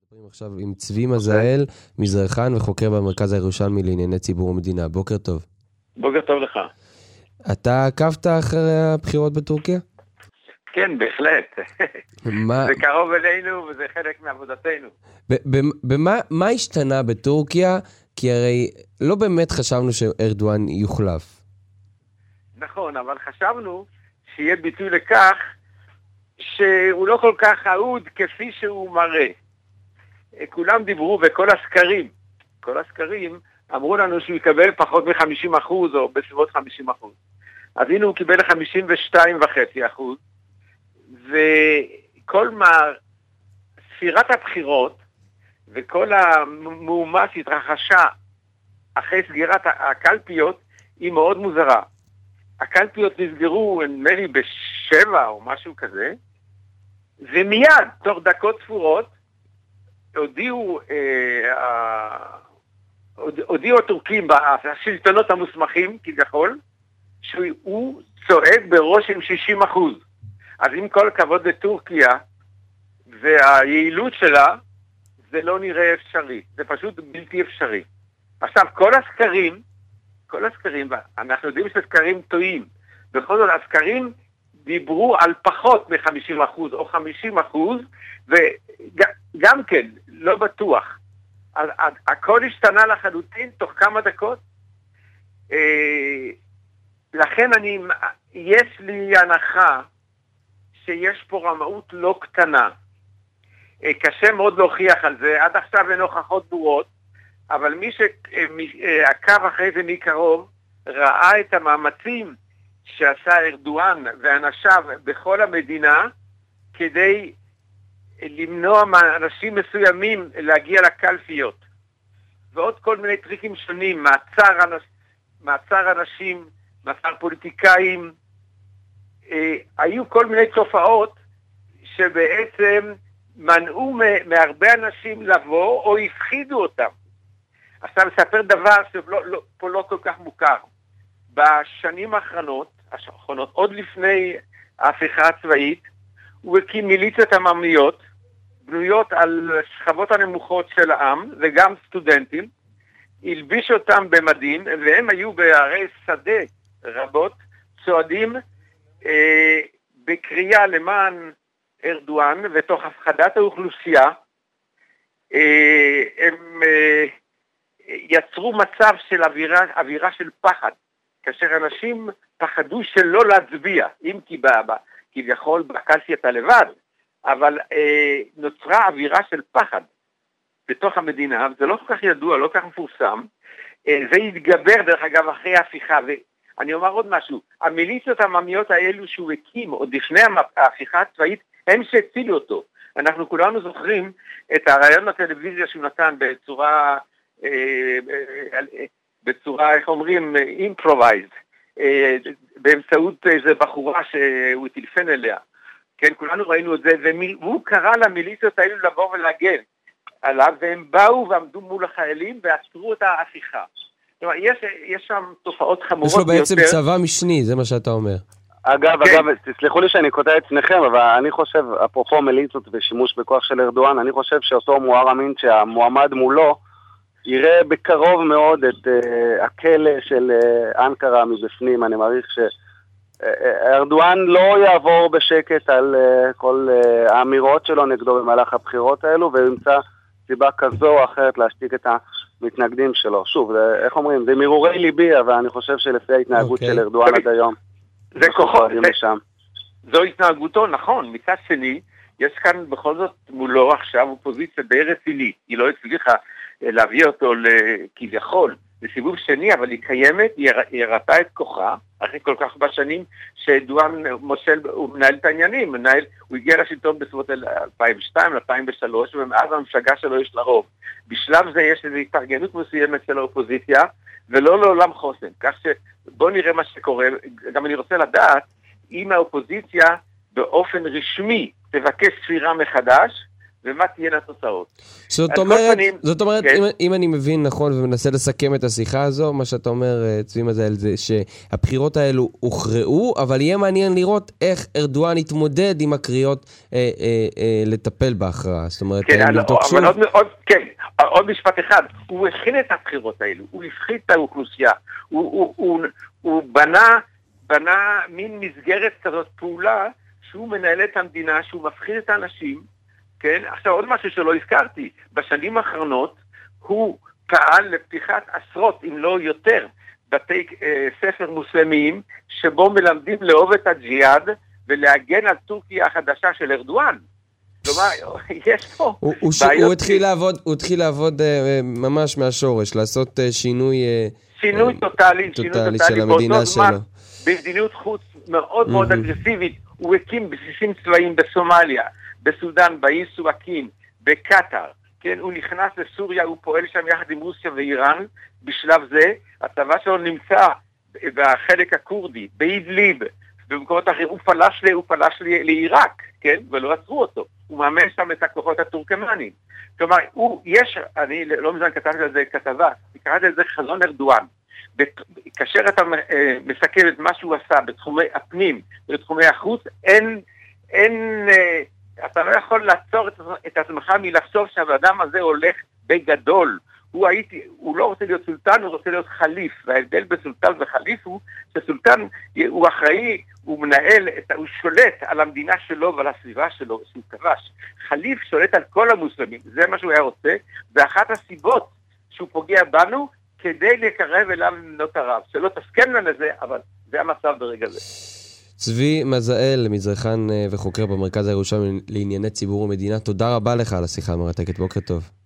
מדברים עכשיו עם צבי מזהל, מזרחן וחוקר במרכז הירושלמי לענייני ציבור ומדינה. בוקר טוב. בוקר טוב לך. אתה עקבת אחרי הבחירות בטורקיה? כן, בהחלט. זה קרוב אלינו וזה חלק מעבודתנו. מה השתנה בטורקיה? כי הרי לא באמת חשבנו שארדואן יוחלף. נכון, אבל חשבנו שיהיה ביטוי לכך שהוא לא כל כך אהוד כפי שהוא מראה. כולם דיברו בכל כל הסקרים אמרו לנו שהוא יקבל פחות מ-50% או בסביבות 50%. אז הנה הוא קיבל 52.5%, וכל ספירת הבחירות וכל המהומה שהתרחשה אחרי סגירת הקלפיות היא מאוד מוזרה. הקלפיות נסגרו נדמה לי ב7 או משהו כזה, ומיד תוך דקות ספורות הודיעו הטורקים בשלטונות המוסמכים כביכול שהוא צועד בראש עם 60%. אז עם כל כבוד לטורקיה והיעילות שלה, זה לא נראה אפשרי, זה פשוט בלתי אפשרי. עכשיו כל הסקרים, אנחנו יודעים שסקרים טועים, בכל זאת הסקרים דיברו על פחות מ-50% או 50%, וגם כן, לא בטוח. הכל השתנה לחלוטין תוך כמה דקות. לכן יש לי הנחה שיש פה רמאות לא קטנה. קשה מאוד להוכיח על זה, עד עכשיו אין הוכחות ברורות, אבל מי שעקב אחרי זה מקרוב, ראה את המאמצים שעשה ארדואן ואנשיו בכל המדינה, כדי למנוע מאנשים מסוימים להגיע לקלפיות. ועוד כל מיני טריקים שונים, מעצר אנשים, מעצר פוליטיקאים, היו כל מיני תופעות שבעצם מנעו מהרבה אנשים לבוא או הפחידו אותם. עכשיו מספר דבר שפה לא כל כך מוכר. בשנים האחרונות, עוד לפני ההפיכה הצבאית, הוא הקים מיליציות עממיות, בנויות על שכבות הנמוכות של העם, וגם סטודנטים, הלביש אותם במדים, והם היו בערי שדה רבות, צועדים בקריאה למען ארדואן, ותוך הפחדת האוכלוסייה, הם יצרו מצב של אווירה של פחד, כאשר אנשים פחדו שלא להצביע, אם כי כביכול בקלפי אתה לבד, אבל נוצרה אווירה של פחד בתוך המדינה, וזה לא כל כך ידוע, לא כל כך מפורסם, זה יתגבר דרך אגב אחרי ההפיכה, ואני אומר עוד משהו, המיליציות העממיות האלו שהוא הקים עוד לפני ההפיכה הצבאית, הם שהצילו אותו. אנחנו כולנו זוכרים את הרעיון בטלוויזיה שהוא נתן בצורה, איך אומרים, improvised, באמצעות איזו בחורה שהוא טלפן אליה. כן, כולנו ראינו את זה, והוא קרא למיליציות האלו לבוא ולהגן עליו, והם באו ועמדו מול החיילים ועצרו את ההפיכה. זאת אומרת, יש שם תופעות חמורות ביותר. יש לו בעצם צבא משני, זה מה שאתה אומר. אגב, תסלחו לי שאני קוטע את שניכם, אבל אני חושב, אפרופו מיליציות ושימוש בכוח של ארדואן, אני חושב שאותו מואר אמין שהמועמד מולו, יראה בקרוב מאוד את הכלא של אנקרה מבפנים. אני מעריך שארדואן לא יעבור בשקט על כל האמירות שלו נגדו במהלך הבחירות האלו, וימצא סיבה כזו או אחרת להשתיק את המתנגדים שלו. שוב, איך אומרים, זה מרורי ליבי, אבל אני חושב שלפי ההתנהגות של ארדואן עד היום, זה כוחות, זו התנהגותו, נכון. מצד שני, יש כאן בכל זאת מולו עכשיו אופוזיציה די רצינית, היא לא הצליחה להביא אותו כביכול לסיבוב שני, אבל היא קיימת, היא הראתה את כוחה, אחרי כל כך בשנים שארדואן הוא מנהל את העניינים, הוא הגיע לשלטון בסביבות 2002, 2003, ומאז המפלגה שלו יש לרוב. בשלב זה יש איזו התארגנות מסוימת של האופוזיציה, ולא לעולם חוסן. כך שבוא נראה מה שקורה. גם אני רוצה לדעת, אם האופוזיציה באופן רשמי תבקש ספירה מחדש, ומה תהיינה התוצאות. זאת אומרת, אם אני מבין נכון ומנסה לסכם את השיחה הזו, מה שאתה אומר, צבי מזהל, זה שהבחירות האלו הוכרעו, אבל יהיה מעניין לראות איך ארדואן יתמודד עם הקריאות לטפל בהכרעה. זאת אומרת, עוד משפט אחד, הוא הכין את הבחירות האלו, הוא הפחית את האוכלוסייה, הוא בנה מין מסגרת כזאת פעולה, שהוא מנהל את המדינה, שהוא מפחיד את האנשים, כן? עכשיו עוד משהו שלא הזכרתי, בשנים האחרונות הוא פעל לפתיחת עשרות, אם לא יותר, בתי ספר מוסלמיים, שבו מלמדים לאהוב את הג'יהאד, ולהגן על טורקיה החדשה של ארדואן. כלומר, יש פה בעיות. הוא התחיל לעבוד ממש מהשורש, לעשות שינוי טוטלי של המדינה שלו. במדיניות חוץ מאוד מאוד אגרסיבית, הוא הקים בסיסים צבאיים בסומליה, בסודן, באי סואקין, בקטר, כן, הוא נכנס לסוריה, הוא פועל שם יחד עם רוסיה ואיראן, בשלב זה, הצבא שלו נמצא בחלק הקורדי, באידליב, במקומות אחרים, הוא פלש לעיראק, כן, ולא עצרו אותו, הוא מאמן שם את הכוחות הטורקמנים, כלומר, אני לא מזמן כתבתי על זה כתבה, קראתי על זה חזון ארדואן, כאשר אתה מסכם את מה שהוא עשה בתחומי הפנים ובתחומי החוץ, אתה לא יכול לעצור את עצמך מלחשוב שהאדם הזה הולך בגדול. הוא לא רוצה להיות סולטן, הוא רוצה להיות חליף. וההבדל בסולטן וחליף הוא שסולטן הוא אחראי, הוא מנהל, הוא שולט על המדינה שלו ועל הסביבה שלו שהוא כבש. חליף שולט על כל המוסלמים, זה מה שהוא היה רוצה, ואחת הסיבות שהוא פוגע בנו כדי לקרב אליו מדינות ערב. שלא תסכמנה לזה, אבל זה המצב ברגע זה. צבי מזהל, מזרחן וחוקר במרכז הירושלמי לענייני ציבור ומדינה, תודה רבה לך על השיחה המרתקת, בוקר טוב.